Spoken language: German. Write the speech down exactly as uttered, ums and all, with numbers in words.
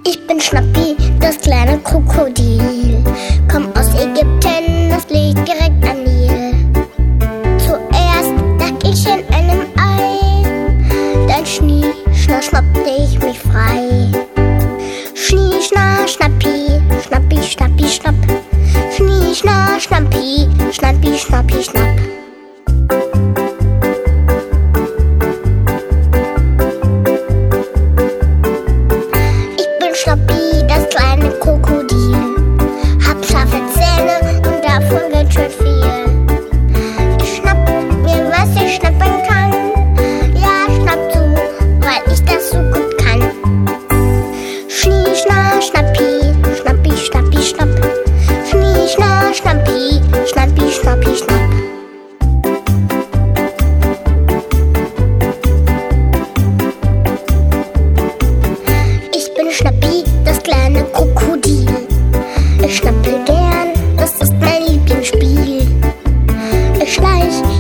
Ich bin Schnappi, das kleine Krokodil. Komm aus Ägypten, das liegt direkt am Nil. Zuerst lag ich in einem Ei, dann schnie, schna, schnappte ich mich frei. Schnie, schna, schnappi, schnappi, schnappi, schnapp. Schnie, schna, schnappi, schnappi, schnappi, schnapp. Schnappi, das kleine Krokodil. Hab scharfe Zähne und davon ganz schön viel. Ich schnapp mir, was ich schnappen kann. Ja, schnapp zu, weil ich das so gut kann. Schnie, schna, schnappi, schnappi, schnappi, schnapp. Schnie, schna, schnappi, schnappi, schnappi, schnapp. Schnappi, das kleine Krokodil. Ich schnappe gern, das ist mein Lieblingsspiel. Ich schleich